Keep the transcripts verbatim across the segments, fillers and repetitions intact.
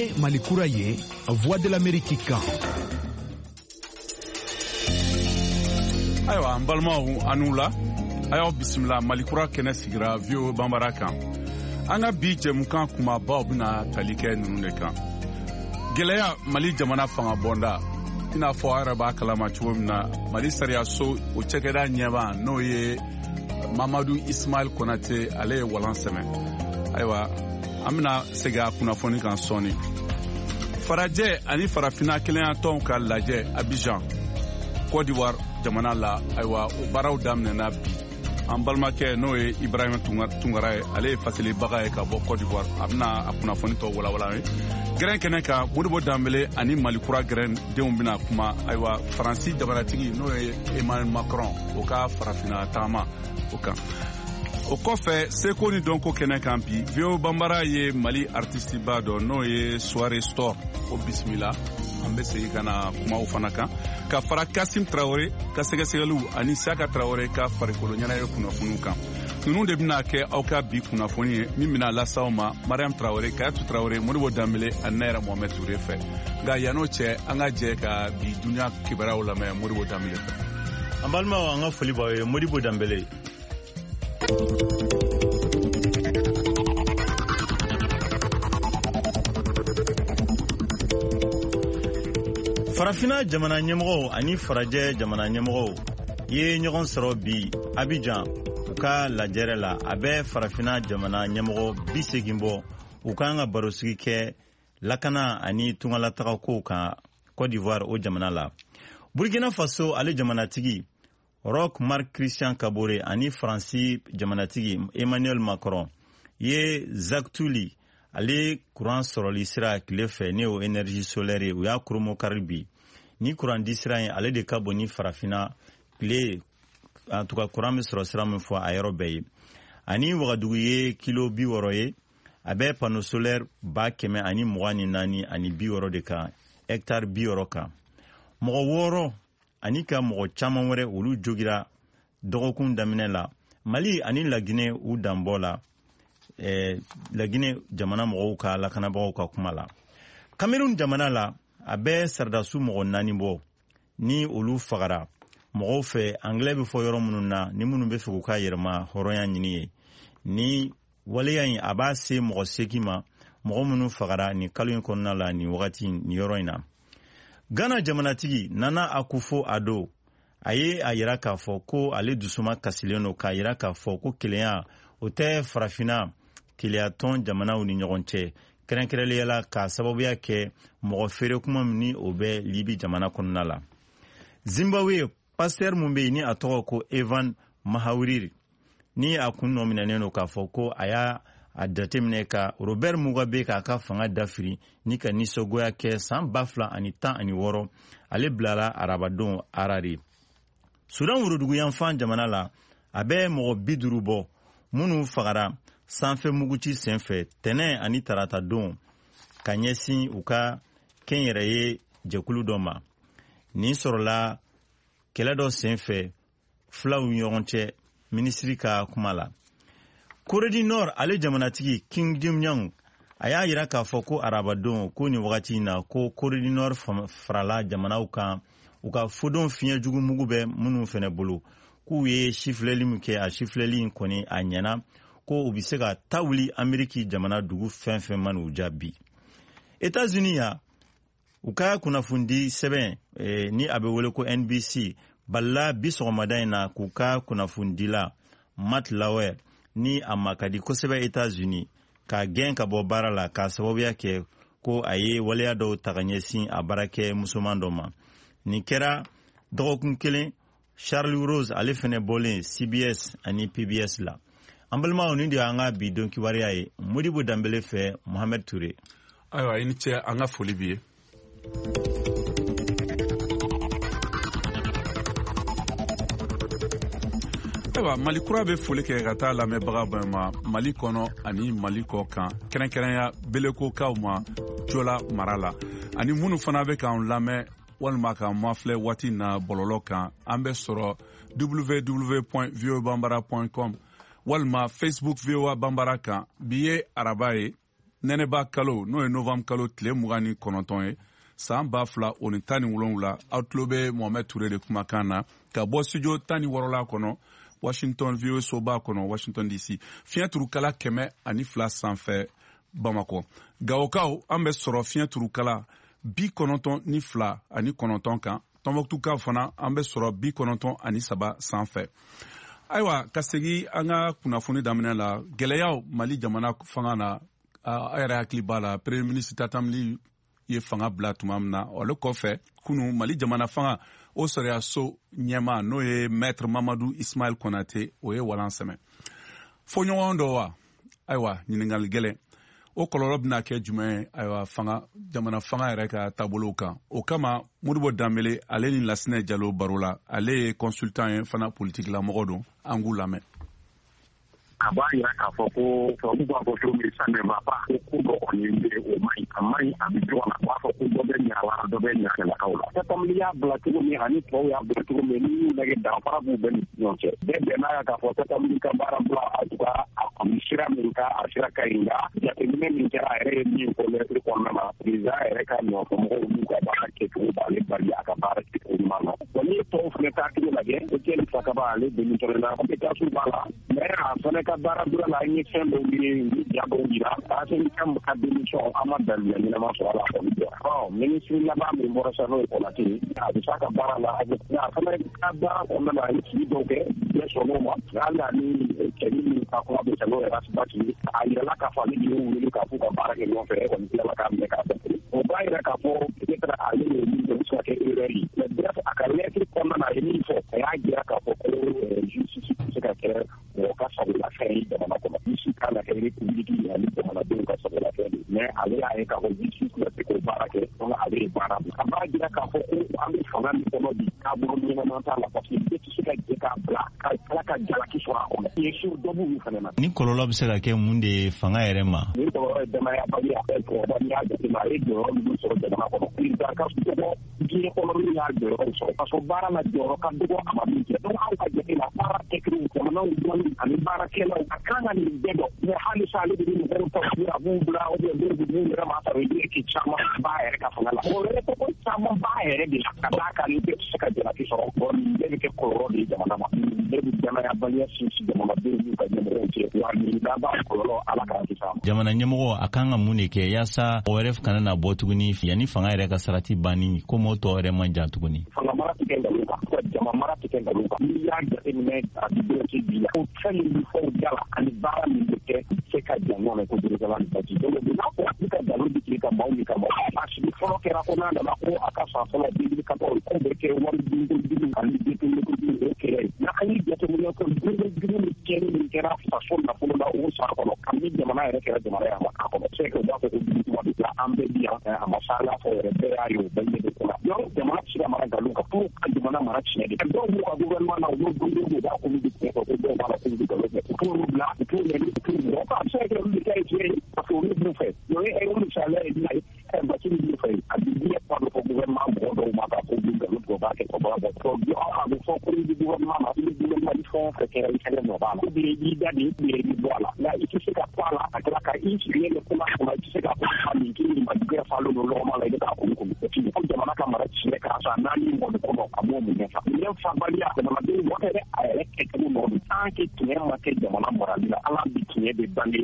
ye Malikura ye Voix de l'Amérique kan. Ayiwa, an balimaw anu la a y'aw bisimila Malikura kɛnɛ sigira V O A Banbara kan. An ka bi jɛmukan kumabaw bɛna tali kɛ ninnu de kan. Gɛlɛya Mali jamana fanga bɔnda i n'a fɔ a yɛrɛ b'a kalama cogo min na, Mali sariyaso o cɛkɛda ɲɛma n'o ye Mamadu Ismail Konate, ale ye walan sɛmɛ. Ayiwa, an bɛna segin a kunnafoni kan sɔɔni. Farajɛ ani farafina kelenya tɔnw ka lajɛ Abidjan, Côte d'Ivoire jamana la, ayiwa o baaraw daminɛna bi. An balimakɛ n'o ye Ibrahima Tungara ye, ale ye fasilibaga ye ka bɔ Côte d'Ivoire. A bɛna a kunnafoni tɔ walawala ye. Gɛrɛn kɛnɛ kan Modibo Dambele ani Malikura gɛrɛn denw bɛna kuma. Ayiwa, Faransi jamanatigi n'o ye Emmanuel Macron o ka farafina taama o kan. O kɔfɛ seko ni dɔnko kɛnɛ kan bi V O A Banbara ye Mali artiste ba dɔ n'o ye Soirée Store o bisimila. An bɛ segin ka na kuma o fana kan ka fara Kasim Traoré ka sɛgɛsɛgɛliw ani Saka Traoré ka farikolo ɲɛnajɛ kunnafoniw kan. Ninnu de bɛna kɛ aw ka bi kunnafoni ye min bɛna lase aw ma Mariam Traoré, Kayatu Traoré, Modibo Dambele ani ne yɛrɛ Mohamed Touré fɛ. Nka yan'o cɛ an ka jɛ ka bi dunuya kibaruyaw lamɛn Modibo Dambele fɛ. An balimaw, an ka foli b'aw ye. Modibo Dambele. Farafina jamana ɲɛmɔgɔw ani farajɛ jamana ɲɛmɔgɔw ye ɲɔgɔn sɔrɔ bi Abidjan u ka lajɛrɛ la. A bɛ farafina jamana ɲɛmɔgɔ bi segin bɔ u kan ka barosigi kɛ lakana ani tungalataga kow kan Côte d'Ivoire o jamana la. Burkina Faso ale jamanatigi Roch Marc Christian Kabore ani Faransi jamanatigi Emmanuel Macron ye Zaktuli ale courant sɔrɔli sira tile fɛ ne o énergie solaire u y'a kurumo kari bi. Ni courant di sira ye ale de ka bon ni farafina tile en tout cas courant bɛ sɔrɔ sira min fɔ a yɔrɔ bɛɛ ye. Ani Wagadugu ye kilo bi wɔɔrɔ ye, a bɛ panneau solaire ba kɛmɛ ani mugan ni naani ani bi wɔɔrɔ de kan hectare bi wɔɔrɔ kan. Mɔgɔ wɔɔrɔ ani ka mɔgɔ caman wɛrɛ olu jogira dɔgɔkun daminɛ la. Mali ani Laginɛ u danbɔ la. Eh, Laginɛ jamana mɔgɔw ka lakanabagaw ka kuma la. Cameroun jamana la a bɛ sardasu mɔgɔ naani bɔ ni olu fagara mɔgɔw fɛ. Anglais bɛ fɔ yɔrɔ minnu na ni minnu bɛ fɛ k'u ka yɛrɛma hɔrɔnya ɲini ye. Ni waleya in a b'a se mɔgɔ seegin ma mɔgɔ minnu fagara ni kalo in kɔnɔna la ni wagati ni yɔrɔ in na. Ghana jamanatigi Nana Akufo-Addo a ye a yira k'a fɔ ko ale dusuma kasilen don k'a yira k'a fɔ ko kelenya o tɛ farafina keleya tɔn jamanaw ni ɲɔgɔn cɛ. Kɛrɛnkɛrɛnnenya la k'a sababuya kɛ mɔgɔ feere kuma min ni o bɛ Libi jamana kɔnɔna la. Zimbabwe pasteur mun bɛ yen ni a tɔgɔ ko Evan Mahawiriri ni a kun nɔ minɛnen don k'a fɔ ko a y'a a jateminɛ ka Robert Mugabe k'a ka fanga dafiri ni ka nisɔngoya kɛ san ba fila ani tan ani wɔɔrɔ ale bilara arabadon Harare. Sudan worodugu yanfan jamana la a bɛ mɔgɔ bi duuru bɔ minnu fagara sanfɛ muguci senfɛ tɛnɛ ani tarata don ka ɲɛsin u ka kɛnyɛrɛye jɛkulu dɔ ma. Nin sɔrɔla kɛlɛ dɔ senfɛ filaw ɲɔgɔn cɛ minisiri ka kuma la. Corée du Nord ale jamanatigi Kim Jong-un a y'a yira k'a fɔ ko arabadon ko ni wagati in na ko Corée du Nord farala jamanaw kan u ka fodon fiɲɛ jugu mugu bɛ minnu fɛnɛ bolo k'u ye sifilɛli min kɛ a sifilɛli in kɔni a ɲɛna ko u bɛ se ka taa wuli Ameriki jamana dugu fɛn fɛn ma n'u jaabi. États-Unis ya u ka kunnafoni sɛbɛn eh, ni a bɛ wele ko N B C balila bi sɔgɔmada in na k'u ka kunnafoni la Matt Lauer ni a ma ka di kosɛbɛ États-Unis ka gɛn ka bɔ baara la k'a sababuya kɛ ko a ye waleya dɔw ta ka ɲɛsin a baarakɛ musoman dɔ ma. Nin kɛra dɔgɔkun kelen Charles Rose ale fɛnɛ bɔlen C B S ani P B S la. An balimaw nin de y'an ka bi don kibaruya ye. Modibo Dambele fɛ Mohamed Touré. Ayiwa, i ni ce, an ka foli b'i ye. Ayiwa, Malikura bɛ foli kɛ ka taa lamɛnbaga bɛɛ ma Mali kɔnɔ ani Mali kɔ kan, kɛrɛnkɛrɛnya Belekokaw ma Jola mara la ani minnu fana bɛ k'an lamɛn walima k'an mafilɛ waati na bɔlɔlɔ kan. An bɛ sɔrɔ w w w point v o a banbara point com walima Facebook V O A Banbara kan. Bi ye araba ye nɛnɛba kalo n'o ye novembre kalo tile mugan ni kɔnɔntɔn ye san ba fila o ni tan ni wolonwula aw tulo bɛ Mohamed Touré de kumakan na ka bɔ studio tan ni wɔɔrɔla kɔnɔ Washington V O A soba kɔnɔ Washington D C fiɲɛ turukala kɛmɛ ani fila sanfɛ Bamakɔ. Gawokaw an bɛ sɔrɔ fiɲɛ turukala bi kɔnɔntɔn ni fila ani kɔnɔntɔn kan. Tɔnbɔkutukaw fana an bɛ sɔrɔ bi kɔnɔntɔn ani saba sanfɛ. Ayiwa ka segi an ka kunnafoni daminɛ la gɛlɛyaw Mali jamana fanga na a yɛrɛ hakili b'a la Premier ministre Tata Mali ye fanga bila tuma min na olu kɔfɛ kunu Mali jamana fanga o sɔrɔya so ɲɛma n'o ye Maître Mamadou Ismaël Konate o ye walan sɛmɛ. Fo ɲɔgɔn dɔ wa ayiwa ɲininkali gɛlɛn o kɔlɔlɔ bɛna kɛ jumɛn ye ayiwa fanga jamana fanga yɛrɛ ka taabolo kan o kama Modibo Dambele ale ni Lasinɛ Jalo baro la ale ye consultant ye fana politique la mɔgɔ don an k'u lamɛn. A b'a yira k'a fɔ ko tubabu b'a fɔ cogo min ça ne va pas ko ko dɔ kɔni bɛ o man ɲi a man ɲi a bɛ cogo la u b'a fɔ ko dɔ bɛ ɲa la dɔ bɛ ɲa kɛlɛkaw la Tata Mali y'a bila cogo min ani tubabu y'a bila cogo min n'i y'u lajɛ danfara b'u bɛɛ ni ɲɔgɔn cɛ bɛɛ bɛnn'a kan k'a fɔ Tata Mali ka baara bila a tuga a kɔni sira min ka a sira ka ɲi nka jateminɛ min kɛra a yɛrɛ ye min fɔ lɛtiri kɔnɔna na président yɛrɛ ka ɲɔgɔnfɔmɔgɔw n'u ka baara kɛcogo b'ale bali a ka baara kɛcogo ɲuman na wa n'i ye tɔw fana taa kilo lajɛ o kɛlen Sakaba ale demissionné na compétence b'a la mais a fana ka baara bila la ni fɛn dɔw ye ni ja dɔw yira a se ni kan ka démission an ma daliya ɲɛnama sɔrɔ a la kɔni jɔ ɔ ministre laban min bɔra sa n'o ye Konate a bɛ s'a ka baara la a bɛ a fana ka baara kɔnɔna na a ye sigi dɔw kɛ bɛɛ sɔnn'o ma hali ni cɛni min ka kuma bɛ sɛnɛ o yɛrɛ sibati a yirala k'a fɔ ale de y'u wele k'a fɔ ka baara kɛ ɲɔgɔn fɛ e kɔni tilala k'a minɛ k'a bɛɛ o b'a yira k'a fɔ peut-être ale de ye min kɛ o bɛ se ka kɛ erreur ye mais bref a ka lettre kɔnɔna na a ye min fɔ a y'a jira k'a fɔ ko justice bɛ se ka kɛ mɔgɔ ka sagolafɛn ye jamana kɔnɔ justice kan ka kɛ république ye ani jamanadenw ka sagolafɛn de mais ale y'a ye k'a fɔ justice bɛ se k'o baara kɛ donc ale ye baara bila a b'a jira k'a fɔ ko an bɛ fanga min kɔnɔ bi taabolo ɲɛnama t'a la parce que bɛɛ tɛ se ka jɛ k'a bila ka ala ka jalaki sɔrɔ a kɔnɔ i ye siw dɔ b'u fana na. Ni kɔlɔlɔ bɛ se ka kɛ mun de ye fanga yɛrɛ ma. Ni kɔlɔlɔ ye danayabali a bɛ kɔlɔlɔ n'i y'a jateminɛ a ye jɔyɔrɔ minnu sɔrɔ jamana kɔnɔ président ka dɔgɔ diɲɛ kɔnɔ min y'a jɔyɔrɔ sɔrɔ parce que baara la jɔyɔrɔ ka dɔgɔ a ma min kɛ donc anw ka jate la baara kɛkiriw jamanaw dɔnni ani baarakɛlaw a kan ka nin bɛɛ dɔn mais hali sa ale de bɛ mɔgɔw ta a b'u bila ou bien dɔw b'u yɛrɛ ma sɔrɔ i bɛ caman b'a yɛrɛ ka fanga la o yɛrɛ tɔgɔ caman b'a yɛrɛ de la ka d'a kan ni bɛɛ tɛ se ka jalaki sɔrɔ bon nin bɛɛ bɛ kɛ kɔlɔlɔ de ye jamana ma nin bɛɛ bɛ danayabaliya sinsin jamanadenw n'u ka ɲɛmɔgɔw cɛ wa nin bɛɛ b'a kɔlɔlɔ ala k'an kisi a ma. Jamana ɲɛmɔgɔ a kan ka mun de kɛ yaasa o wɛrɛ kana na bɔ tuguni yanni fanga yɛrɛ ka sarati banni komi o tɔ yɛrɛ man jan tuguni. Fanga mara tɛ kɛ nkalon kan wa jama mara tɛ kɛ nkalon kan n'i y'a jateminɛ a bɛ dɔw ci bi la o fɛn min bɛ fɔ da la ani baara min bɛ kɛ se ka jan ɲɔgɔn na ko dɔrɔn ni baji donc n'a fɔ a bɛ ka nkalon di tile ka maaw ni ka maaw a sigi fɔlɔ kɛra ko n'a nana ko a ka fan fɔlɔ bibili ka bɔ ko bɛ kɛ wari dunkojugu ani denmisɛnninkojugu o kɛlɛ ye n'a an ye jateminɛ ko dunkojugu ni cɛnni min kɛra faso nafolo la o san kɔnɔ kabini jamana yɛrɛ kɛra jamana ye a ma k'a kɔnɔ se ka b'a fɔ ko dugutuma de la an bɛɛ bi yan a ma sa la fɔ yɛrɛ bɛɛ y'a ye o bɛɛ ɲɛ de ko la donc jamana tɛ se ka mara nkalon kan fo ka jamana mara tiɲɛ de dɔw b'u ka gouvernement na u y'o don don b'a ko bɛ tiɲɛ fɔ ko dɔw b'a la ko bɛ nkalon fɛ u t'olu bila u t'u ɲɛni u t'u ɲɛ a bɛ se ka kɛ olu de ta ye tiɲɛ ye parce que olu b'u fɛ o ye olu sariya ye bila ye ɛ basi b'u fɛ a bɛ diɲɛ fa dɔ fɔ gouvernement mɔgɔ dɔw ma k'a fɔ k'u nkalon tigɛ u b'a kɛ ka bɔ a bɔ a bɛ fɔ ko ni gouvernement ma ni gouvernement ni fɛn o fɛn kɛra i fɛnɛ nɔ b'a la ou bien i b'i da de ou bien i b'i bɔ a la nka i tɛ se ka to a la a kɛra ka i sigilen bɛ kuma kɔnɔ i tɛ se ka ko fa min k'i ni majigɛ falen don lɔgɔma la i bɛ k'a kuru kuru o t'i ko jamana ka mara tiɲɛ k'a sɔrɔ a naani mɔni kɔnɔ a b'o minɛ fa minɛ fabaliya jamanadenw mɔgɔ yɛrɛ a yɛrɛ kɛcogo nɔ don tant que tiɲɛ ma kɛ jamana marali la ala bi tiɲɛ de bange.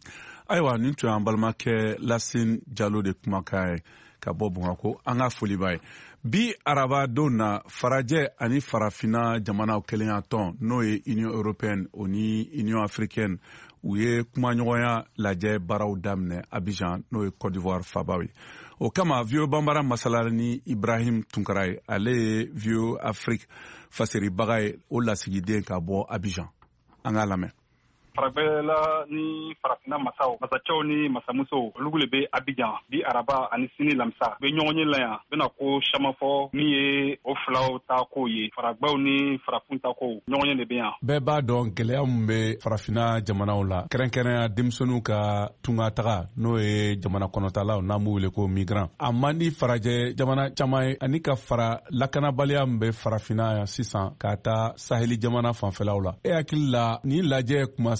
Ayiwa nin tun y'an balimakɛ Lasin Jalo de kumakan ye ka bɔ Bamakɔ an ka foli b'a ye bi araba don na farajɛ ani farafina jamanaw kelenya tɔn n'o ye Union Européenne o ni Union Africaine u ye kumaɲɔgɔnya lajɛ baaraw daminɛ Abidjan n'o ye Côte d'Ivoire fabaw ye o kama V O A Banbara masala ni Ibrahim Tunkara ye ale ye V O A Afrique fasiribaga ye o lasigiden ka bɔ Abidjan an k'a lamɛn. Farabɛla ni farafina masaw masacɛw ni masamusow olu le bɛ Abidjan bi araba ani sini lamisa bɛ ɲɔgɔn ye la yan bɛna ko caman fɔ min ye o filaw ta ko ye faragbaw ni farafin ta ko ɲɔgɔn ye de bɛ yan. Bɛɛ b'a dɔn gɛlɛya min bɛ farafina jamanaw la kɛrɛnkɛrɛnya denmisɛnninw ka tunga taga n'o ye jamana kɔnɔtalaw n'an b'u wele ko migrant a man di farajɛ jamana caman ye ani ka fara lakanabaliya min bɛ farafina yan sisan ka taa saheli jamana fanfɛlaw la e hakili la nin lajɛ kuma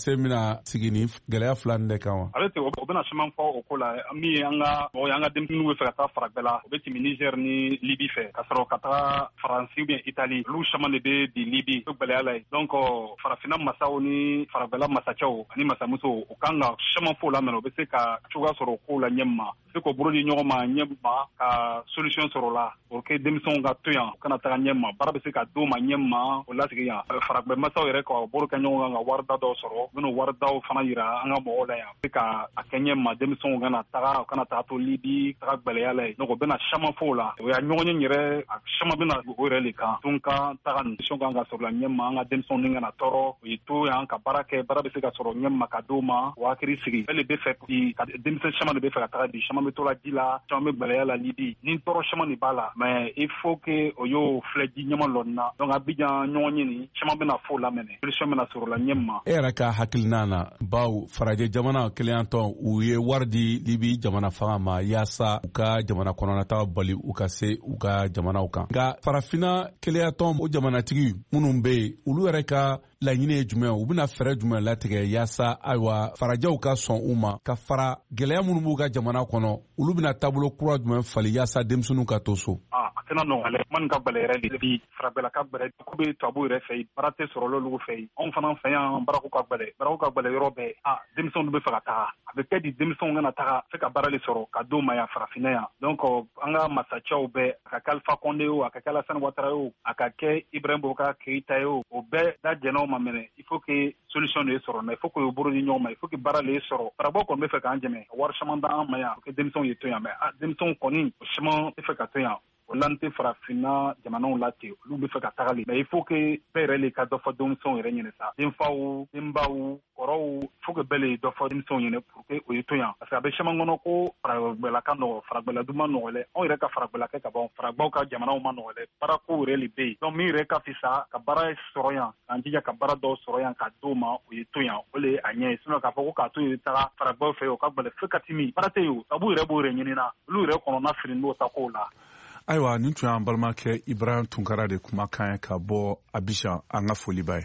se mina sigini gɛlɛya fila nin de kan wa. ale te o bɛna caman fɔ o ko la min ye an ka mɔgɔ y'an ka denmisɛnninw bɛ fɛ ka taa faragbɛ la o bɛ tɛmɛ Niger ni Libi fɛ ka sɔrɔ ka taga Faransi ou bien Italie olu caman de bɛ di Libi o gɛlɛya la ye donc farafina masaw ni faragbɛla masacɛw ani masamuso o kan ka caman fɔ la mɛnɛ o bɛ se ka cogoya sɔrɔ o ko la ɲɛma se k'o bolo di ɲɔgɔn ma ɲɛma ka solution sɔrɔ la pour que denmisɛnw ka to yan u kana taga ɲɛma baara bɛ se ka d'o ma ɲɛma o lasigi yan faragbɛ masaw yɛrɛ ka bolo kɛ ɲɔgɔn kan ka warida dɔw sɔrɔ u bɛn'o waridaw fana yira an ka mɔgɔw la yan se ka a kɛ ɲɛma denmisɛnw kana taga u kana taga to Libi taga gbɛlɛya la ye donc o bɛna caman fɔ o la o y'a ɲɔgɔn ye yɛrɛ a caman bɛna o yɛrɛ de kan tun ka taga nin solution kan ka sɔrɔ la ɲɛma an ka denmisɛnw ni kana tɔɔrɔ o ye to yan ka baara kɛ baara bɛ se ka sɔrɔ ɲɛma ka d'o ma o hakili sigi ale de bɛ fɛ denmisɛn caman de bɛ fɛ ka taga bi caman bɛ to la ji la caman bɛ gbɛlɛya la Libi ni tɔɔrɔ caman de b'a la mais il faut que o y'o filɛ ji ɲɛma lɔnni na donc Abidjan ɲɔgɔn ye nin caman bɛna fɔ o la mɛnɛ solution bɛna sɔrɔ la ɲɛma. E yɛrɛ ka hakilina na baw farajɛ jamana keleyantɔn u ye wari di Libi jamana fanga ma yaasa u ka jamana kɔnɔnataga bali u ka se u ka jamanaw kan nka farafina keleyantɔn o jamanatigi minnu bɛ yen olu yɛrɛ ka laɲini ye jumɛn u bɛna fɛɛrɛ jumɛn latigɛ yaasa ayiwa farajɛw ka sɔn u ma ka fara gɛlɛya minnu b'u ka jamana kɔnɔ olu bɛna taabolo kura jumɛn fali yaasa denmisɛnninw ka to so. a tɛna nɔgɔya man ka bɛlɛ yɛrɛ de bi farabɛla ka bɛlɛ ko bɛ tubabu yɛrɛ fɛ yen baara tɛ sɔrɔ olu fɛ yen anw fana fɛ yan baarako ka bɛlɛ baarako ka bɛlɛ yɔrɔ bɛɛ a denmisɛnw bɛ fɛ ka taga a bɛ kɛ di denmisɛnw kana taga se ka baara de sɔrɔ ka d'o ma yan farafinna yan donc an ka masacɛw bɛɛ a ka kɛ Alpha Condé o a ka kɛ Alassane Ouattara o a ka kɛ Ibrahim Boubacar Keïta ye o o bɛɛ da jɛnɛw ma mɛnɛ il faut que solution de sɔrɔ mais il faut que o bolo di ɲɔgɔn ma il faut que baara de sɔrɔ farabɔ kɔni bɛ fɛ k'an dɛmɛ wari caman d'an ma yan que denmisɛnw ye to yan mais denmisɛnw kɔni o caman tɛ fɛ ka to yan o la n tɛ farafinna jamanaw la ten olu bɛ fɛ ka tagali mais il faut que bɛɛ yɛrɛ le ka dɔ fɔ denmisɛnw yɛrɛ ɲɛnɛ sa denfaw denbaw kɔrɔw il faut que bɛɛ le dɔ fɔ denmisɛnw ɲɛnɛ pour que o ye to yan parce que a bɛ caman kɔnɔ ko faragbɛla ka nɔgɔ faragbɛla dun ma nɔgɔ dɛ anw yɛrɛ ka faragbɛla kɛ ka ban faragbaw ka jamanaw ma nɔgɔ dɛ baarako yɛrɛ le bɛ yen donc min yɛrɛ ka fisa ka baara sɔrɔ yan k'an jija ka baara dɔw sɔrɔ yan ka d'o ma o ye to yan o le a ɲɛ ye sinon k'a fɔ ko k'a to yen taga faragbaw fɛ o ka gbɛlɛ fo ka timi baara tɛ yen o sabu yɛrɛ b'o yɛrɛ ɲinina olu yɛrɛ kɔnɔna fili n'o ta kow la. ayiwa nin tun y'an balimakɛ Ibrahim Tunkara de kumakan ye ka bɔ Abidjan an ka foli b'a ye.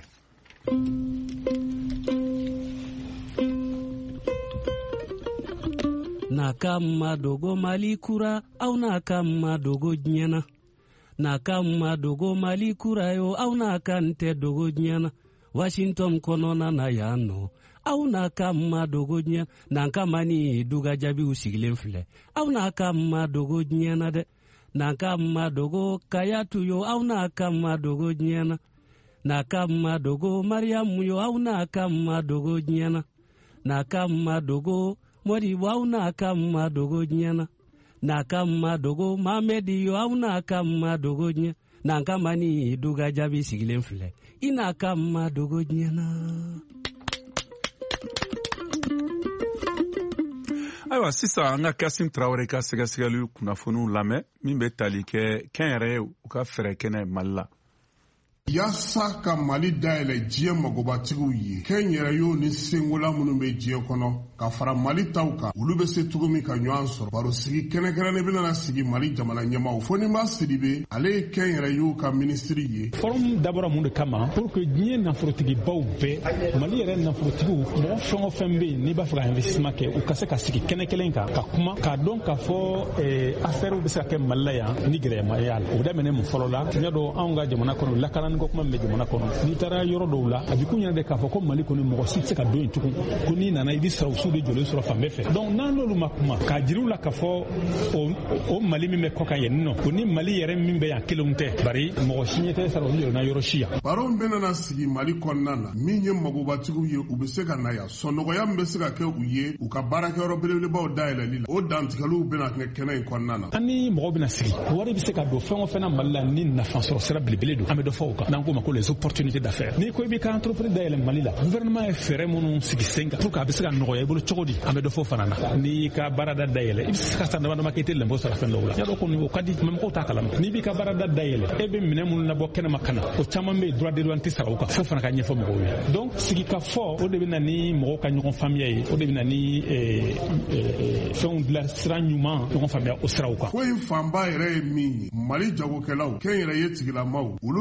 na kama dogo Mali kura au na kama dogo nyana na kama dogo Mali kura yo au na kante dogo nyana Washington konona na yano au na kama dogo nyana na kama ni duga jabi usigilen file au na kama dogo nyana de na kama dogo Kayatu yo au na kama dogo nyana na kama dogo Mariamu yo au na kama dogo nyana na kama dogo Mori au na kama dogo nyana na kama dogo Mamedi yo au na kama dogo nyana na kama ni duga jabi sigilen file ina kama dogo nyana. ayiwa sisan an ka Kasim Traoré ka sɛgɛsɛgɛli kunnafoniw lamɛn min bɛ tali kɛ kɛnyɛrɛye u ka fɛɛrɛ kɛnɛ Mali la. Yaasa ka Mali dayɛlɛ diɲɛ magobatigiw ye kɛnyɛrɛyew ni sengola minnu bɛ diɲɛ kɔnɔ ka fara Mali taw kan olu bɛ se cogo min ka ɲɔgɔn sɔrɔ baro sigi kɛnɛkɛnɛnnen bɛna sigi Mali jamana ɲɛmaaw Foniba Sidibe ale ye kɛnyɛrɛyew ka minisiri ye. Forum dabɔra mun de kama pour que diɲɛ nafolotigibaw bɛɛ Mali yɛrɛ nafolotigiw mɔgɔ fɛn o fɛn bɛ yen n'i b'a fɛ ka investissement kɛ u ka se ka sigi kɛnɛ kelen kan ka kuma k'a dɔn k'a fɔ affaire bɛ se ka kɛ Mali la yan ni gɛlɛyama y'a la o daminɛ mun fɔlɔ la tiɲɛ don anw ka jamana kɔnɔ lakana ko kuma bɛ jamana kɔnɔ n'i taara yɔrɔ dɔw la a bɛ kun yɛrɛ de k'a fɔ ko Mali kɔni mɔgɔ si tɛ se ka don yen tugun ko n'i nana i bɛ sɔrɔsiw de jɔlen sɔrɔ fan bɛɛ fɛ donc n'an n'olu ma kuma k'a jiriw la k'a fɔ o Mali min bɛ kɔ kan yen nɔ o ni Mali yɛrɛ min bɛ yan kelenw tɛ bari mɔgɔ si ɲɛ tɛ sara olu yɛrɛ na yɔrɔ si yan. Baro bɛna sigi Mali kɔnɔna na min ye magobatigiw ye u bɛ se ka na yan sɔnɔgɔya min bɛ se ka kɛ u ye u ka baarakɛyɔrɔ belebelebaw dayɛlɛli la o dantigɛliw bɛna kɛ kɛnɛ in kɔnɔna na. An ni mɔgɔw bɛna sigi wari bɛ se ka don fɛn o fɛn na Mali la ni nafa sɔrɔ sira belebele don an bɛ dɔ fɔ o kan n'an k'o ma ko les opportunités d'affaires n'i ko i b'i ka entreprise dayɛlɛ Mali la gouvernement ye fɛɛrɛ minnu sigi sen kan pour que a bɛ se ka nɔgɔya i bolo cogo di an bɛ dɔ fɔ fana na n'i ka baarada dayɛlɛ i bɛ se ka san dama dama kɛ i tɛ lɛnbɔ sara fɛn dɔw la yadɔ kɔni o ka di mɛ mɔgɔw t'a kalama n'i b'i ka baarada dayɛlɛ e bɛ minɛn minnu labɔ kɛnɛma ka na o caman bɛ yen droit de douane tɛ sara o kan fo fana ka ɲɛfɔ mɔgɔw ye donc sigi ka fɔ o de bɛ na ni mɔgɔw ka ɲɔgɔn faamuya ye o de bɛ na ni fɛnw dilan sira ɲuman ɲɔgɔn faamuya o siraw kan. ko in fanba yɛrɛ ye min ye Mali jagokɛlaw kɛnyɛrɛye tigilamaw olu ni diɲɛ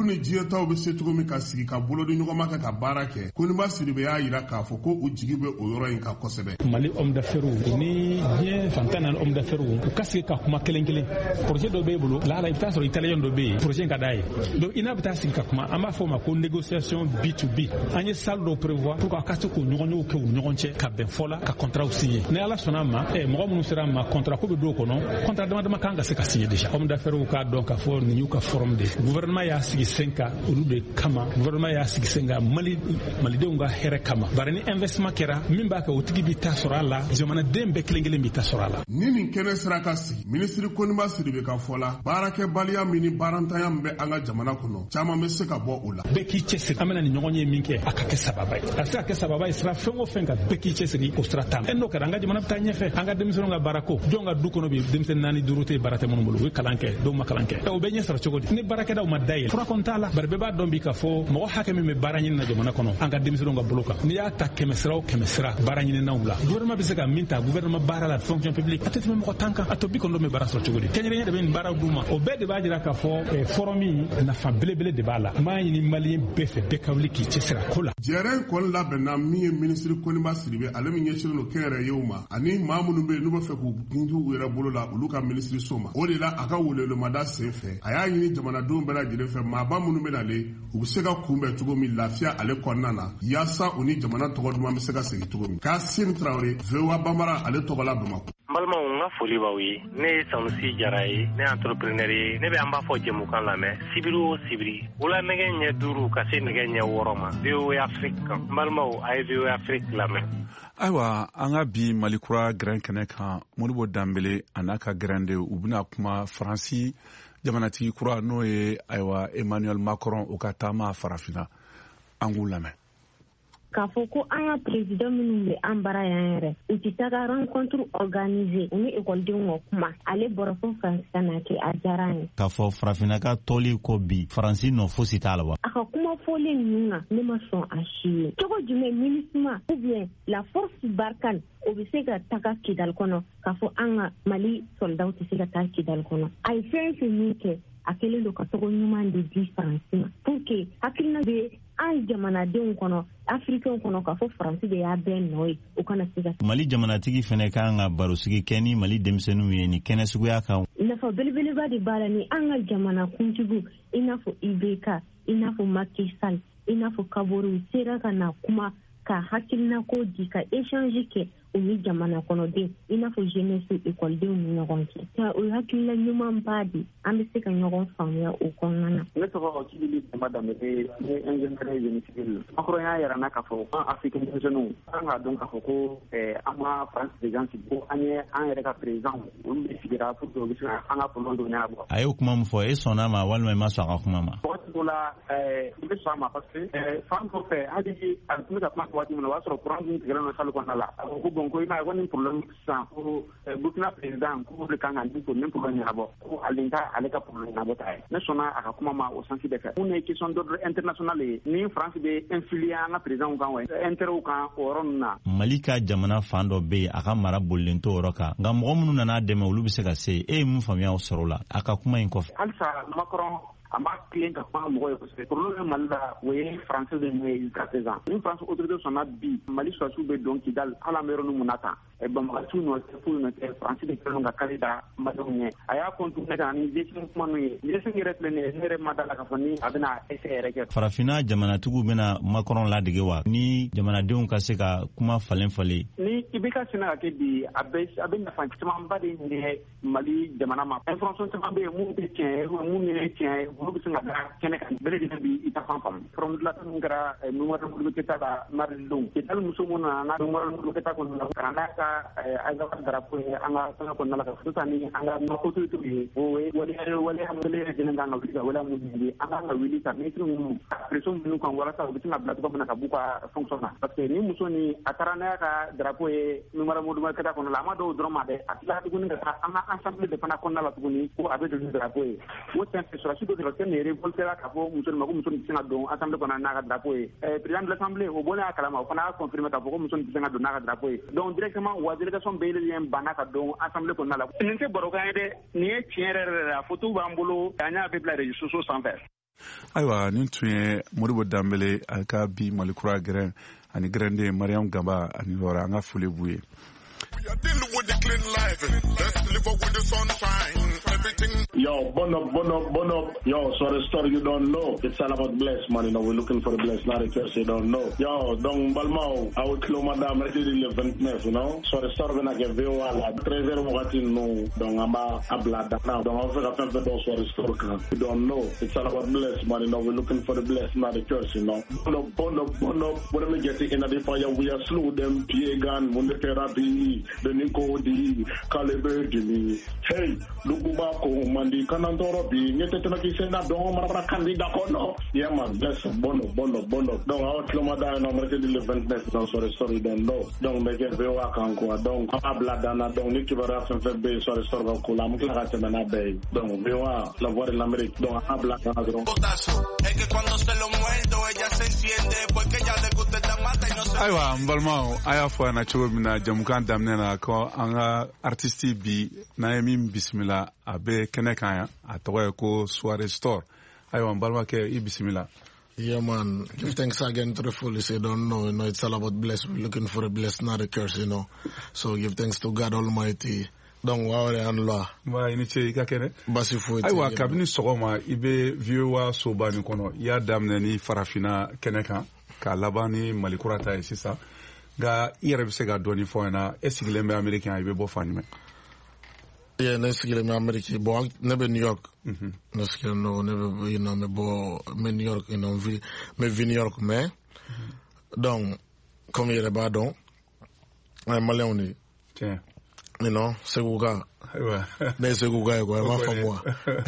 malitaw be se cogo min ka sigi ka bolo di ɲɔgɔn ma kɛ ka baara kɛ Koniba Sidibe y'a yira k'a fɔ ko u jigi bɛ o yɔrɔ in ka kosɛbɛ. Mali homme d'affaires ni diɲɛ fantan naani homme d'affaires u ka sigi ka kuma kelen kelen projet dɔ b'e bolo lahala i bɛ taa sɔrɔ italien dɔ bɛ yen projet ka d'a ye donc i n'a bɛ taa sigi ka kuma an b'a fɔ o ma ko négociation B to B an ye salle dɔ prévoir pour que ka se k'o ɲɔgɔnyew kɛ u ɲɔgɔn cɛ ka bɛn fɔ la ka contrat signer ni ala sɔnna ma ɛ mɔgɔ minnu sera ma contrat ko bɛ don o kɔnɔ contrat dama dama kan ka se ka signer déjà homme d'affaires k'a dɔn k'a fɔ nin y'u ka forum de gouvernement y'a sigi sen kan olu de kama gouvernement y'a sigi sen kan Mali malidenw ka hɛrɛ kama bari ni investissement kɛra min b'a kɛ o tigi bi ta sɔrɔ a la jamanaden bɛɛ kelen kelen bi ta sɔrɔ a la. Ni nin kɛnɛ sera ka sigi ministre Koniba Sidibe ka fɔ la baarakɛbaliya min ni baarantanya min bɛ an ka jamana kɔnɔ caman bɛ se ka bɔ o la. Bɛɛ k'i cɛsiri an bɛna nin ɲɔgɔn ye min kɛ a ka kɛ sababa ye a se ka kɛ sababa ye sira fɛn o fɛn kan bɛɛ k'i cɛsiri o sira tan e n'o kɛra an ka jamana bɛ taa ɲɛfɛ an ka denmisɛnninw ka baara ko jɔn ka du kɔnɔ bi denmisɛnnin naani duuru tɛ baara tɛ minnu bolo u ye kalan kɛ dɔw ma kalan kɛ o bɛ ɲɛ sɔrɔ cogo di ni baarakɛdaw ma dayɛlɛ fura kɔni t'a la bari bɛɛ b'a dɔn bi k'a fɔ mɔgɔ hakɛ min bɛ baara ɲini na jamana kɔnɔ an ka denmisɛnninw ka bolo kan n'i y'a ta kɛmɛ sira o kɛmɛ sira baara ɲininaw la gouvernement bɛ se ka min ta gouvernement baara la fonction publique a tɛ tɛmɛ mɔgɔ tan kan a to bi kɔnɔ bɛ baara sɔrɔ cogo di kɛnyɛrɛnyɛ de bɛ nin baaraw d'u ma o bɛɛ de b'a jira k'a fɔ forum nafa belebele de b'a la n b'a ɲini maliyɛn bɛɛ fɛ bɛɛ ka wuli k'i cɛsiri a ko la. Jɛrɛ in kɔni labɛnna min ye ministre Koniba Sidibe ale min ɲɛsinnen don kɛnyɛrɛyew ma ani maa minnu bɛ yen n'u bɛ fɛ k'u gingi u yɛrɛ bolo la olu ka ministre so ma o de la a ka welewelema sen fɛ a y'a ɲini jamanadenw bɛɛ lajɛlen fɛ maaba minnu bɛ nale u bɛ se ka kunbɛn cogo min lafiya ale kɔnɔna na yaasa u ni jamana tɔgɔ duman bɛ se ka segin cogo min. Kassim Traoré V O A Bambara ale tɔgɔ la Bamakɔ. N balimaw n ka foli b'aw ye ne ye Sanusi Jara ye ne ye entrepreneur ye ne bɛ an b'a fɔ jɛmukan lamɛn sibiri o sibiri wula nɛgɛ ɲɛ duuru ka se nɛgɛ ɲɛ wɔɔrɔ ma V O A Afrique kan n balimaw a ye V O A Afrique lamɛn. Ayiwa an ka bi Malikura gɛrɛn kɛnɛ kan Modibo Dambele a n'a ka gɛrɛn de u bɛna kuma Faransi jamanatigi kura n'o ye ayiwa Emmanuel Macron o ka taama farafinna an k'u lamɛn. K'a fɔ ko an ka président minnu bɛ an bara yan yɛrɛ u tɛ taga rencontre organisée u ni ekɔlidenw ka kuma ale bɔra fo Faransi ka na kɛ a diyara an ye. K'a fɔ farafinnaka tɔli kɔ bi Faransi nɔ fosi t'a la wa. A ka kuma fɔlen ninnu na ne ma sɔn a si ye cogo jumɛn MINUSMA ou bien la force Barkhane o bɛ se ka taga Kidali kɔnɔ k'a fɔ an ka Mali soldat tɛ se ka taa Kidali kɔnɔ a ye fɛn fɛn min kɛ a kɛlen don ka tɔgɔ ɲuman de di Faransi ma pour que hakilina bɛ an jamanadenw kɔnɔ Africain kɔnɔ k'a fɔ Faransi de y'a bɛɛ nɔ ye o kana se ka. Mali jamanatigi fɛnɛ kan ka barosigi kɛ ni Mali denmisɛnninw ye ni kɛnɛ suguya kan. Nafa belebeleba de b'a la ni an ka jamana kuntigiw i n'a fɔ I B K i n'a fɔ Macky Sall i n'a fɔ Kabore u sera ka na kuma ka hakilina ko di ka échange kɛ u ni jamana kɔnɔden i n'a fɔ jeunesse ekɔlidenw ni ɲɔgɔn cɛ o hakilina ɲuman ba di an bɛ se ka ɲɔgɔn faamuya o kɔnɔna na. Ne tɔgɔ Kibili Dɛmba Danbele ne ingénieur génie civil Macron y'a yɛrɛ na k'a fɔ an Africain denmisɛnninw an k'a dɔn k'a fɔ ko an ma France président sigi ko an ye an yɛrɛ ka président olu de sigira pour que u bɛ se ka an ka problème dɔ ɲɛnabɔ. A y'o kuma min fɔ e sɔnna ma walima i ma sɔn a ka kuma ma. Waati dɔ la i bɛ sɔn a ma parce que fan dɔ fɛ hali a tun bɛ ka kuma waati min na o y'a sɔrɔ courant dun tigɛlen don salle kɔnɔna la a ko ko bon ko i m'a ye ko ni problème sisan ko Burkina président ko de kan ka nin ko nin problème ɲɛnabɔ ko ale ta ale ka problème ɲɛnabɔ ta ye ne sɔnna a ka kuma ma o sensi de fɛ mun ye question d'ordre international ye ni France bɛ influer an ka président kan wa intérêt kan o yɔrɔ ninnu na. Mali ka jamana fan dɔ bɛ yen a ka mara bolilen t'o yɔrɔ kan nka mɔgɔ minnu nana dɛmɛ olu bɛ se ka se e ye mun faamuya o sɔrɔ la a ka kuma in kɔfɛ. Halisa Macron a ma tilen ka kuma mɔgɔ ye kosɛbɛ problème Mali la o ye français de ye jusqu'à présent ni France autorité sɔnna bi Mali sɔrɔsiw bɛ don Kidali hali an bɛ yɔrɔ min na tan banbagaciw nɔ tɛ foyi nɔ tɛ France de kɛlen ka kari da maliɲɛnw ɲɛ a y'a contourné ka ni ɲɛsin kuma ninnu ye ɲɛsin yɛrɛ filɛ nin ye ne yɛrɛ ma da la k'a fɔ ni a bɛna essai yɛrɛ kɛ. Farafinna jamanatigiw bɛna Macron ladege wa ni jamanadenw ka se ka kuma falen falen. Ni I B K sɛnɛ ka kɛ bi a bɛ a bɛ nafa camanba de ɲɛ Mali jamana ma information caman bɛ yen mun tɛ tiɲɛ ye mun ye tiɲɛ ye olu bɛ se ka da kɛnɛ kan bɛɛ lajɛlen bi i ta fan faamu from dilanni min kɛra Numaro Modibo Keyita ka maridenw Kidali muso minnu nana Numaro Modibo Keyita kɔnɔna la ka n'a ka Aïssata Darapɔ ye an ka fɛngɛ kɔnɔna la ka sisan ni an ka nɔ autorité ye o ye waleya waleya waleya lajɛlen kan ka wuli ka waleya minnu ɲini an kan ka wuli ka ministre minnu ka pression minnu kan walasa u bɛ se ka bila cogo min na ka b'u ka fonction na parce que ni muso ni a taara n'a ka Darapɔ ye Numaro Modibo Keyita kɔnɔna la a ma dɔw dɔrɔn ma dɛ a tila tuguni ka taa an ka assemblée de fana kɔnɔna la tuguni ko a bɛ don ni Darapɔ ye o tɛ sɔrɔsi dɔ sɔrɔ ne révolte la k'a fɔ muso ma ko muso tɛ se ka don assemblée kɔnɔ n'a ka Darapɔ ye président de l'assemblée o bɔlen a kalama o fana y'a confirmé k'a fɔ ko muso tɛ se ka don n'a ka Darapɔ ye donc directement wa délégation bɛɛ lajɛlen banna ka don assemblée kɔnɔna la nin tɛ barokan ye dɛ nin ye tiɲɛ yɛrɛ yɛrɛ la photo b'an bolo k'a ɲɛ bɛ bila réseaux sociaux sanfɛ. Ayiwa nin tun ye Modibo Dambele a ka bi Malikura gɛrɛn ani gɛrɛnden Mariam Gamba ani Lora an ka foli b'u ye. We are dealing with the clean life. Let's live up with the sunshine. Everything. Yo, bon up, bon up, bon up. Yo, so the story you don't know. It's all about bless, man. You know, we're looking for the bless, not the curse you don't know. Yo, donc Balmao, I will close madame, ready to live vingt-neuf, you know. So the story when I get V O A, la treize heures wakati no, donc amba ablada now. Donc on fait la fin de ton so the story kan. You don't know. It's all about bless, man. You know, we're looking for the bless, not the curse, you know. Bon up, bon up, bon up. When we get in the fire, we are slow them pagan, when the therapy. The Nico di Calibre di hey Lukuba ko mandi kanandoro bi nyete tena kisena don marabra kandida kono yeah man bless bono bono bono donc awat loma da no marke di le vingt-neuf dans sorry sorry don't know donc me ke vewa kan ko donc abla dana donc ni kibara fen fe be sorry sorry ko la mukla ka temana be donc vewa la voix de l'Amérique donc abla dana donc es que cuando se lo muerdo ella se enciende porque ella le gusta esta mata y no se Aywa mbalma aya fo na chogo mina jamukan damne na ko an ka artiste bi na ye min bisimila a bɛ kɛnɛ kan yan a tɔgɔ ye ko Soirée Store. Ayiwa n balimakɛ i bisimila. Yeah, man. Give thanks again to the full. You say, don't know, you know, it's all about bless. We're looking for a bless, not a curse, you know. So give thanks to God Almighty. Donc worry and law. Ma ini ce i ka kɛnɛ. Basi foyi. Ayiwa kabini sɔgɔma i bɛ Viewa soba nin kɔnɔ i y'a daminɛ ni farafina kɛnɛ kan k'a laban ni Malikura ta ye sisan. Nka i yɛrɛ bɛ se ka dɔɔni fɔ n ɲɛna e sigilen bɛ Ameriki yan i bɛ bɔ fan jumɛn? Yeah, ne sigilen bɛ Ameriki bon ne bɛ New York. Ne sigilen no ne bɛ you know me bɔ me New York you know vi me vi New York mais donc comme i yɛrɛ b'a dɔn an ye maliyɛnw de ye. Tiɲɛ. You know Seguka. Ayiwa. Ne ye Seguka ye quoi i m'a faamu wa.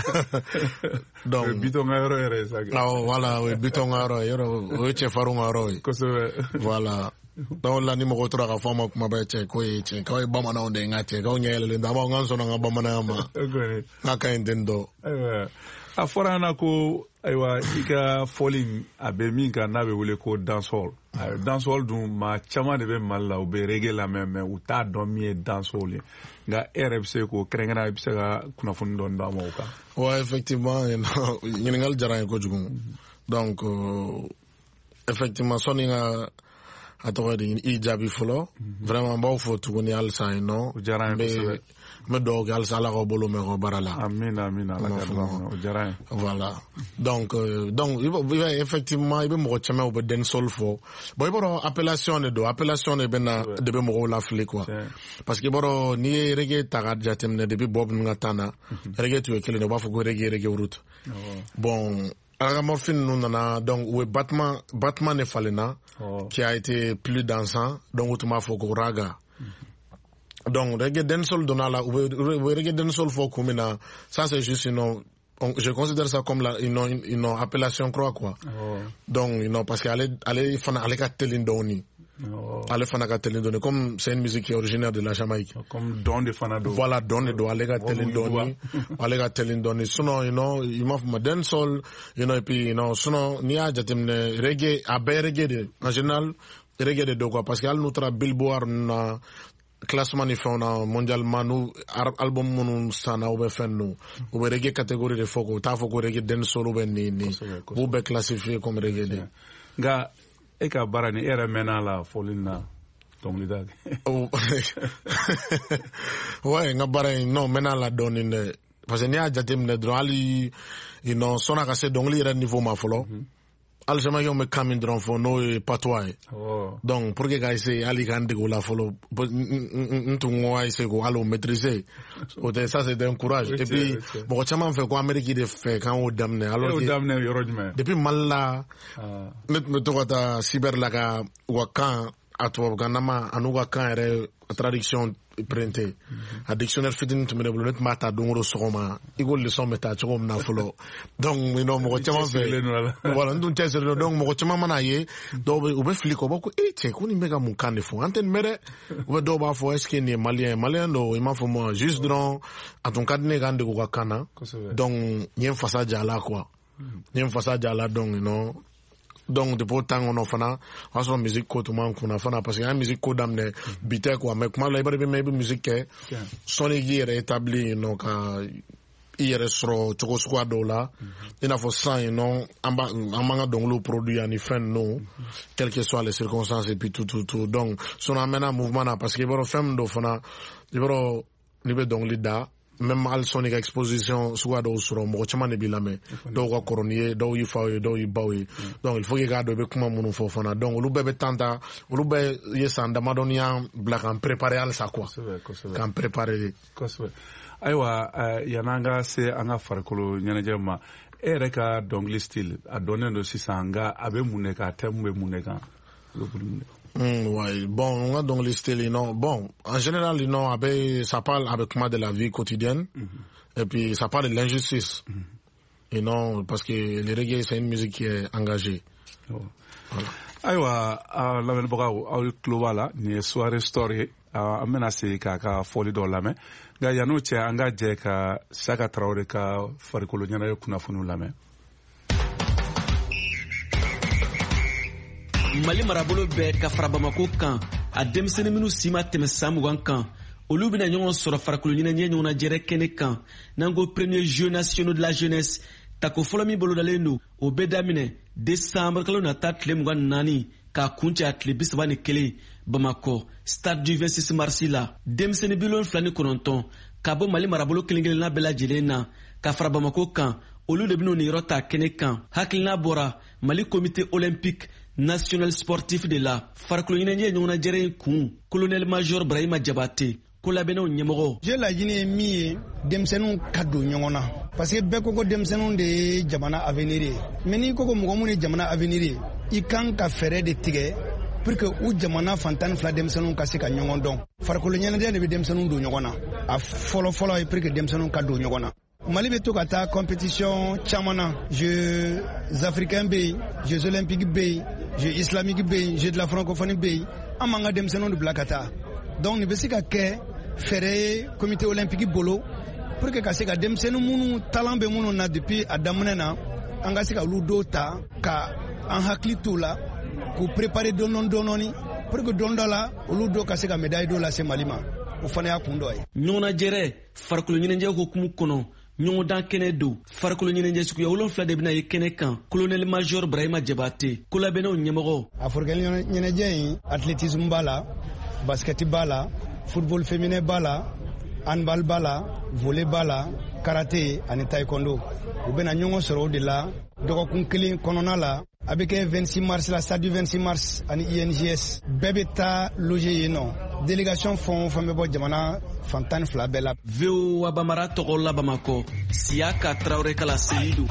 Donc bitɔn ka yɔrɔ yɛrɛ ye sa. Awɔ voilà o ye bitɔn ka yɔrɔ ye yɔrɔ o ye cɛfarinw ka yɔrɔ ye. Kosɛbɛ. Voilà. Donc la ni mɔgɔ tora ka fɔ ma kuma bɛ cɛ ko ye cɛ k'aw ye bamananw de ye n ka cɛ k'aw ɲɛ yɛlɛlen don an b'aw k'an sɔnna n ka bamananya ma. N ka ka ɲi ten dɔ. Ayiwa a fɔra an na ko ayiwa i ka fɔli a bɛ min kan n'a bɛ wele ko dancehall. Dancehall dun maa caman de bɛ Mali la u bɛ reggae lamɛn mais u t'a dɔn min ye dancehall ye nka e yɛrɛ bɛ se k'o kɛrɛnkɛrɛn i bɛ se ka kunnafoni dɔɔni d'an ma o kan. Ouais, effectivement ɲininkali diyara n ye kojugu. Donc effectivement sɔnni ka a tɔgɔ de i jaabi fɔlɔ vraiment n b'aw fɔ tuguni halisa yen nɔ. O diyara n ye kosɛbɛ. n bɛ dugawu kɛ halisa Ala k'aw bolo mɛn k'aw baara la. Amina amina Ala ka dɔn o diyara n ye. Voilà donc euh, donc i b'a effectivement i bɛ mɔgɔ caman u bɛ dancehall fɔ bon i b'a dɔn appellation de don appellation de bɛ na de bɛ mɔgɔw lafili quoi parce que i b'a dɔn n'i ye reggae ta k'a jateminɛ depuis Bob ninnu ka temps na reggae tun ye kelen de u b'a fɔ ko reggae reggae route bon ala ka morphine ninnu nana donc u ye battement battement de falenna qui a été plus dansant donc u tun b'a fɔ ko raga. Donc reggae dancehall donna la ou reggae dancehall fo kumina ça c'est juste une je considère ça comme la une une, une appellation croix quoi. Oh. Donc you know parce que aller aller fana aller ka telindoni. Oh. Aller fana ka telindoni comme c'est une musique qui est originaire de la Jamaïque. Comme Don de Fanado. Voilà Don de do aller ka telindoni. Aller ka telindoni sinon you know you m'a fait dancehall you know et puis you know sinon ni a jatemne reggae a be reggae de en général reggae de do quoi parce que al notre Billboard na classement ni fɛnw na mondialement n'u album minnu sanna u bɛ fɛn ninnu u bɛ reggae catégorie de fɔ ko u t'a fɔ ko reggae dancehall ou bien ni ni u b'u bɛɛ classifier comme reggae de. Nka e ka baara ni e yɛrɛ mɛnna la fɔli na dɔnkilida. Ouais n ka baara in non mɛnna la dɔɔni dɛ parce que n'i y'a jateminɛ dɔrɔn hali you know sɔnna ka se dɔnkili yɛrɛ niveau ma fɔlɔ. Aljamakɛw bɛ kan min dɔrɔn fɔ n'o ye patois ye donc pour que ka essayer hali k'an dege o la fɔlɔ n tun ko ka essayer ko hali o maîtriser o tɛ ça c'est un courage et puis mɔgɔ caman fɛ ko Amérique de fɛ k'an k'o daminɛ alors que depuis Mali la ne tun bɛ to ka taa cyber la ka u ka kan a tubabukan nama a n'u ka kan yɛrɛ traduction printé a dictionnaire fitinin tun bɛ ne bolo ne tun b'a ta don o don sɔgɔma i ko leçon bɛ taa cogo min na fɔlɔ donc you know mɔgɔ caman fɛ voilà n tun cɛsirilen donc mɔgɔ caman mana ye dɔw bɛ u bɛ fili kɔ u b'a fɔ e cɛ ko nin bɛ ka mun kan de fɔ an tɛ nin mɛn dɛ u bɛ dɔw b'a fɔ est ce que nin ye maliyɛn ye maliyɛn don i m'a fɔ moi juste dɔrɔn a tun ka di ne k'an dege u ka kan na donc n ye n fasa ja a la quoi n ye n fasa ja a la donc you know donc depuis autant kɔnɔ fana o y'a sɔrɔ musique ko tun b'an kunna fana parce que an ye musique ko daminɛ bi tɛ quoi mais kuma dɔ la i b'a dɔn i bɛ mɛn i bɛ musique kɛ sɔnni k'i yɛrɛ établi yen nɔ ka i yɛrɛ sɔrɔ cogo suguya dɔw la i n'a fɔ sisan yen nɔ an b'an ka dɔnkiliw produit ani fɛn ninnu quelles que soient les circonstances et puis tout tout tout donc sinon an mɛnna mouvement na parce que i b'a dɔn fɛn min don fana i b'a dɔn n'i bɛ dɔnkili da même hali sɔnni ka exposition suguya dɔw sɔrɔ mɔgɔ caman de b'i lamɛn dɔw ka kɔrɔ n'i ye dɔw y'i faw ye dɔw y'i baw ye donc il faut que i k'a dɔn i bɛ kuma minnu fɔ fana donc olu bɛɛ bɛ temps ta olu bɛɛ ye san damadɔni y'an bila k'an préparer halisa quoi k'an préparer kosɛbɛ ayiwa yan'an ka se an ka farikolo ɲɛnajɛ ma e yɛrɛ ka dɔnkili style a dɔnnen don sisan nka a bɛ mun de kan a thème bɛ mun de kan Mm, ouais. Bon, on a donc les styles, non. Bon, en général, non, avec, ça parle avec moi de la vie quotidienne, mm-hmm. et puis ça parle de l'injustice. Mm-hmm. Et non, parce que le reggae, c'est une musique qui est engagée. Oh. Voilà. Ayiwa, lamɛnbagaw aw tulo b'a la nin ye soirée story an bɛna se k'a ka fɔli dɔ lamɛn nka yan'o cɛ an ka jɛ ka Saka Tarawele ka farikolo ɲɛnajɛ kunnafoniw lamɛn. Mali marabolo bɛɛ ka fara Bamako kan a denmisɛnnin minnu si ma tɛmɛ san mugan kan olu bɛna ɲɔgɔn sɔrɔ farikolo ɲɛnajɛ ɲɔgɔnnajɛrɛ kɛnɛ kan n'an ko premier jeux nationaux de la jeunesse tako fɔlɔ min bolodalen don o bɛ daminɛ décembre kalo nata tile mugan ni naani k'a kuncɛ a tile bi saba ni kelen Bamako stade du vingt-six mars la denmisɛnnin bi wolonwula ni kɔnɔntɔn ka bɔ Mali marabolo kelen kelenna bɛɛ lajɛlen na ka fara Bamako kan olu de bɛna o niyɔrɔ ta kɛnɛ kan hakilina bɔra Mali comité olympique national sportif de la farikolo ɲɛnajɛ ɲɔgɔnnajɛrɛ in kun colonel major Brahima Jabate ko labɛnnaw ɲɛmɔgɔ. je laɲini ye min ye denmisɛnninw ka don ɲɔgɔn na parce que bɛɛ ko ko denmisɛnninw de ye jamana avenir ye mais n'i ko ko mɔgɔ mun ye jamana avenir ye i kan ka fɛɛrɛ de tigɛ pour que u jamana fantan fila denmisɛnninw ka se ka ɲɔgɔn dɔn farikolo ɲɛnajɛ de bɛ denmisɛnninw don ɲɔgɔn na a fɔlɔ fɔlɔ ye pour que denmisɛnninw ka don ɲɔgɔn na. Mali bɛ to ka taa compétition caman na Jeux africains bɛ yen Jeux olympiques bɛ yen Jeux islamiques bɛ yen Jeux de la francophonie bɛ yen an b'an ka denmisɛnninw de bila ka taa donc nin bɛ se ka kɛ fɛɛrɛ ye comité olympique bolo pour que ka se ka denmisɛnnin minnu talent bɛ minnu na depuis a daminɛ na an ka se ka olu dɔw ta ka an hakili t'u la k'u préparer dɔɔni dɔɔni pour que don dɔ la olu dɔw ka se ka médaille dɔw lase Mali ma o fana y'a kun dɔ ye. ɲɔgɔnnajɛrɛ farikolo ɲɛnajɛ hukumu kɔnɔ ɲɔgɔndan kɛnɛ don farikolo ɲɛnajɛ suguya wolonwula de bɛna ye kɛnɛ kan colonel major Brahima Jabate ko labɛnnaw ɲɛmɔgɔ. a farikolo ɲɛnajɛ in athlétisme b'a la basket b'a la football féminin b'a la handball b'a la volley b'a la karaté ani taekwondo u bɛna ɲɔgɔn sɔrɔ o de la dɔgɔkun kelen kɔnɔna la a bɛ kɛ vingt-six mars la stade du vingt-six mars ani I N G S bɛɛ bɛ taa loger yen nɔ délégation fɛn o fɛn bɛ bɔ jamana fantan fila bɛɛ la. V O A Bamara tɔgɔ la Bamako Siyaka Tarawele Kala Seydou.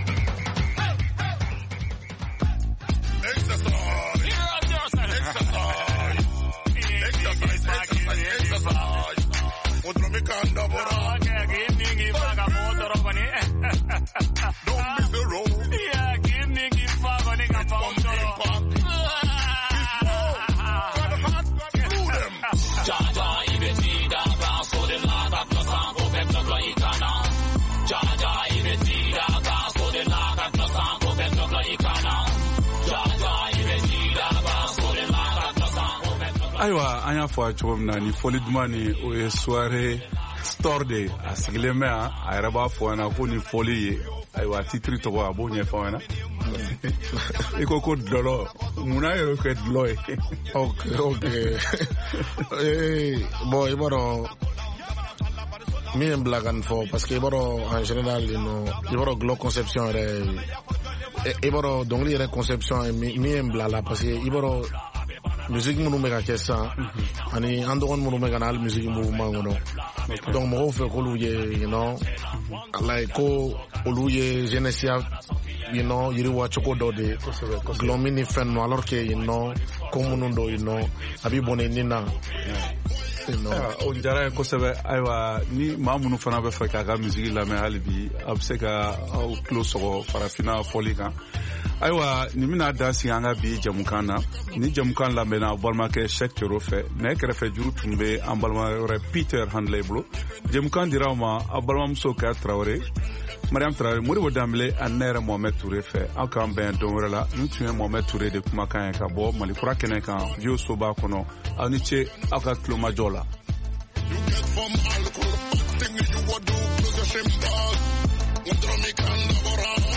Ayiwa an y'a fɔ a cogo min na ni foli duman ni o ye soirée store de a sigilen bɛ yan a yɛrɛ b'a fɔ ɲɛna ko ni foli ye ayiwa titiri tɔgɔ a b'o ɲɛfɔ ɲɛna i ko ko dɔlɔ munna yɛrɛ kɛ dɔlɔ ye. ok ok bon i b'a dɔn min ye n bila ka nin fɔ parce que i b'a dɔn en général i b'a dɔn gulɔ conception yɛrɛ i b'a dɔn dɔnkili yɛrɛ conception min ye n bila la parce que i b'a dɔn musique minnu bɛ ka kɛ sisan ani an dɔgɔnin minnu bɛ ka na hali musique mouvement kɔnɔ donc mɔgɔw fɛ k'olu ye you know like ko olu ye jeunesse you know yiriwa cogo dɔ de gulɔ min ni fɛn ninnu alors que you know ko minnu dɔ you know a b'i bɔnɛ nin na. o diyara ye kosɛbɛ ayiwa ni maa minnu fana bɛ fɛ k'a ka musique lamɛn hali bi a bɛ se ka aw tulo sɔgɔ farafinna fɔli kan. Ayiwa nin bɛna dan sigi an ka bi jamukan na ni jamukan lamɛnna balimakɛ Sɛk Tero fɛ nɛgɛ kɛrɛfɛ juru tun bɛ an balima wɛrɛ Peter Handley bolo jamukan dira aw ma aw balimamuso Kaya Tarawele Mariam Tarawele Modibo Dambele ani ne yɛrɛ Mohamed Touré fɛ aw k'an bɛn don wɛrɛ la nin tun ye Mohamed Touré de kumakan ye ka bɔ Malikura kɛnɛ kan Vieux Soba kɔnɔ aw ni ce aw ka tulomajɔ la. Anything you would do, close your shame down. Wonder me can never run.